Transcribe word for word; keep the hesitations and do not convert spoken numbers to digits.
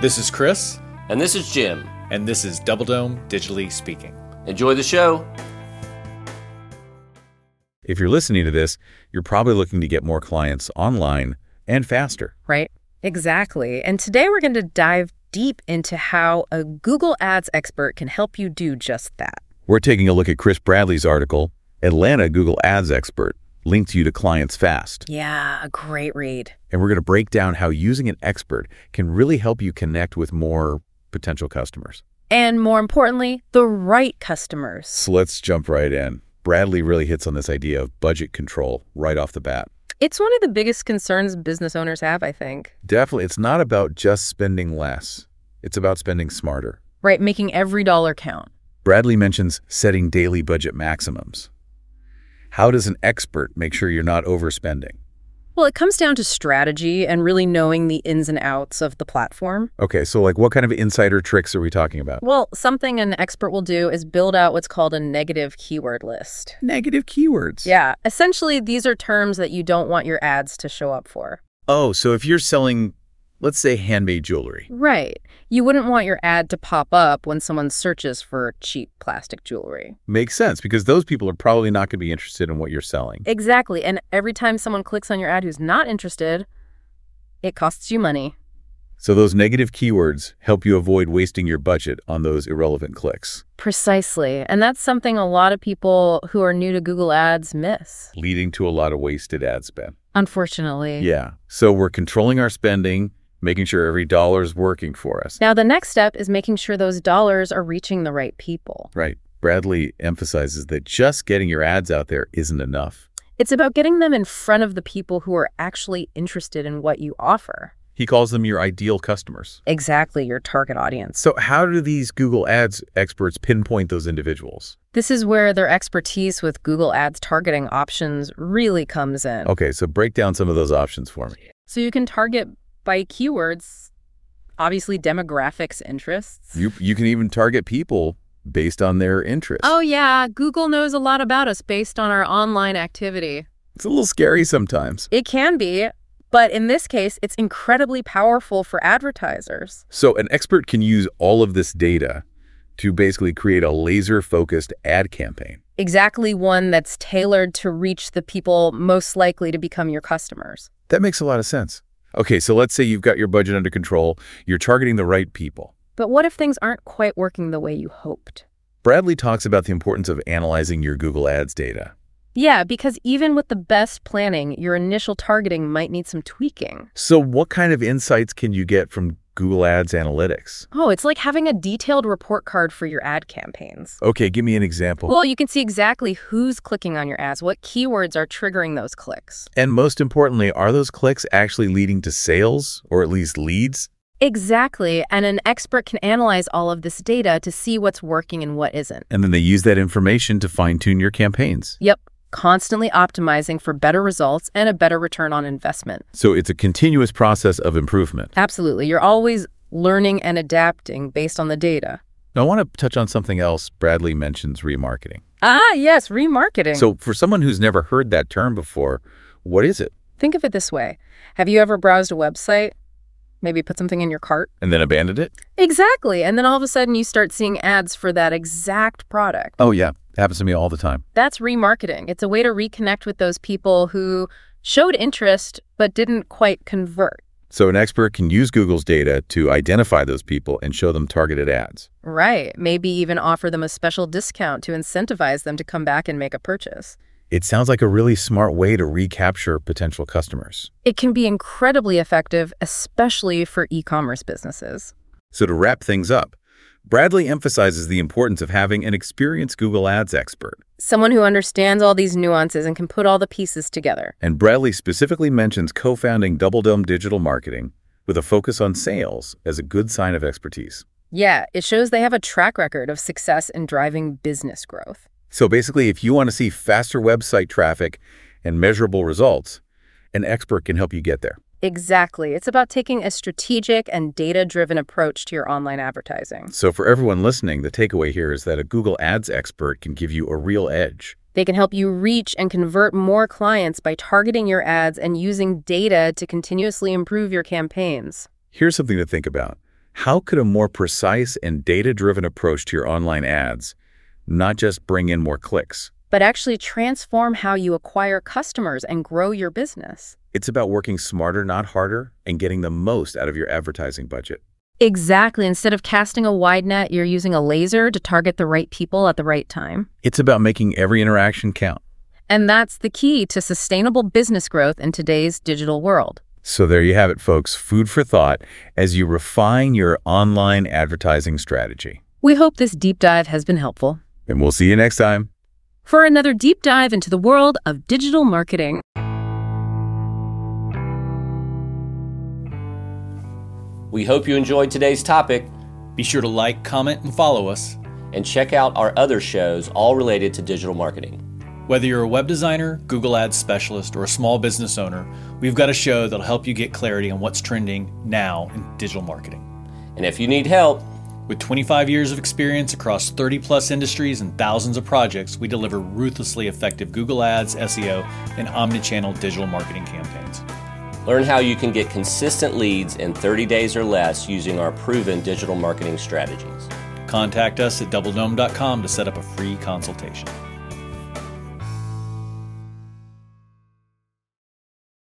This is Chris. And this is Jim. And this is Double Dome Digitally Speaking. Enjoy the show. If you're listening to this, you're probably looking to get more clients online and faster. Right, exactly. And today we're going to dive deep into how a Google Ads expert can help you do just that. We're taking a look at Chris Bradley's article, Atlanta Google Ads Expert Links You to Clients Fast. Yeah, a great read. And we're going to break down how using an expert can really help you connect with more potential customers. And more importantly, the right customers. So let's jump right in. Bradley really hits on this idea of budget control right off the bat. It's one of the biggest concerns business owners have, I think. Definitely. It's not about just spending less. It's about spending smarter. Right, making every dollar count. Bradley mentions setting daily budget maximums. How does an expert make sure you're not overspending? Well, it comes down to strategy and really knowing the ins and outs of the platform. Okay, so like what kind of insider tricks are we talking about? Well, something an expert will do is build out what's called a negative keyword list. Negative keywords? Yeah, essentially these are terms that you don't want your ads to show up for. Oh, so if you're selling, let's say, handmade jewelry. Right. You wouldn't want your ad to pop up when someone searches for cheap plastic jewelry. Makes sense, because those people are probably not going to be interested in what you're selling. Exactly. And every time someone clicks on your ad who's not interested, it costs you money. So those negative keywords help you avoid wasting your budget on those irrelevant clicks. Precisely. And that's something a lot of people who are new to Google Ads miss. Leading to a lot of wasted ad spend. Unfortunately. Yeah. So we're controlling our spending, making sure every dollar is working for us. Now, the next step is making sure those dollars are reaching the right people. Right. Bradley emphasizes that just getting your ads out there isn't enough. It's about getting them in front of the people who are actually interested in what you offer. He calls them your ideal customers. Exactly, your target audience. So how do these Google Ads experts pinpoint those individuals? This is where their expertise with Google Ads targeting options really comes in. Okay, so break down some of those options for me. So you can target by keywords, obviously demographics, interests. You you can even target people based on their interests. Oh yeah, Google knows a lot about us based on our online activity. It's a little scary sometimes. It can be, but in this case, it's incredibly powerful for advertisers. So an expert can use all of this data to basically create a laser-focused ad campaign. Exactly, one that's tailored to reach the people most likely to become your customers. That makes a lot of sense. Okay, so let's say you've got your budget under control, you're targeting the right people. But what if things aren't quite working the way you hoped? Bradley talks about the importance of analyzing your Google Ads data. Yeah, because even with the best planning, your initial targeting might need some tweaking. So what kind of insights can you get from Google Ads Analytics? Oh, it's like having a detailed report card for your ad campaigns. Okay, give me an example. Well, you can see exactly who's clicking on your ads, what keywords are triggering those clicks. And most importantly, are those clicks actually leading to sales or at least leads? Exactly, and an expert can analyze all of this data to see what's working and what isn't. And then they use that information to fine-tune your campaigns. Yep, constantly optimizing for better results and a better return on investment. So it's a continuous process of improvement. Absolutely. You're always learning and adapting based on the data. Now, I want to touch on something else. Bradley mentions remarketing. Ah, yes, remarketing. So for someone who's never heard that term before, what is it? Think of it this way. Have you ever browsed a website? Maybe put something in your cart? And then abandoned it? Exactly. And then all of a sudden you start seeing ads for that exact product. Oh, yeah. It happens to me all the time. That's remarketing. It's a way to reconnect with those people who showed interest but didn't quite convert. So an expert can use Google's data to identify those people and show them targeted ads. Right. Maybe even offer them a special discount to incentivize them to come back and make a purchase. It sounds like a really smart way to recapture potential customers. It can be incredibly effective, especially for e-commerce businesses. So to wrap things up, Bradley emphasizes the importance of having an experienced Google Ads expert. Someone who understands all these nuances and can put all the pieces together. And Bradley specifically mentions co-founding Double Dome Digital Marketing with a focus on sales as a good sign of expertise. Yeah, it shows they have a track record of success in driving business growth. So basically, if you want to see faster website traffic and measurable results, an expert can help you get there. Exactly. It's about taking a strategic and data-driven approach to your online advertising. So for everyone listening, the takeaway here is that a Google Ads expert can give you a real edge. They can help you reach and convert more clients by targeting your ads and using data to continuously improve your campaigns. Here's something to think about. How could a more precise and data-driven approach to your online ads not just bring in more clicks? But actually transform how you acquire customers and grow your business. It's about working smarter, not harder, and getting the most out of your advertising budget. Exactly. Instead of casting a wide net, you're using a laser to target the right people at the right time. It's about making every interaction count. And that's the key to sustainable business growth in today's digital world. So there you have it, folks. Food for thought as you refine your online advertising strategy. We hope this deep dive has been helpful. And we'll see you next time for another deep dive into the world of digital marketing. We hope you enjoyed today's topic. Be sure to like, comment, and follow us. And check out our other shows, all related to digital marketing. Whether you're a web designer, Google Ads specialist, or a small business owner, we've got a show that'll help you get clarity on what's trending now in digital marketing. And if you need help, with twenty-five years of experience across thirty plus industries and thousands of projects, we deliver ruthlessly effective Google Ads, S E O, and omnichannel digital marketing campaigns. Learn how you can get consistent leads in thirty days or less using our proven digital marketing strategies. Contact us at double dome dot com to set up a free consultation.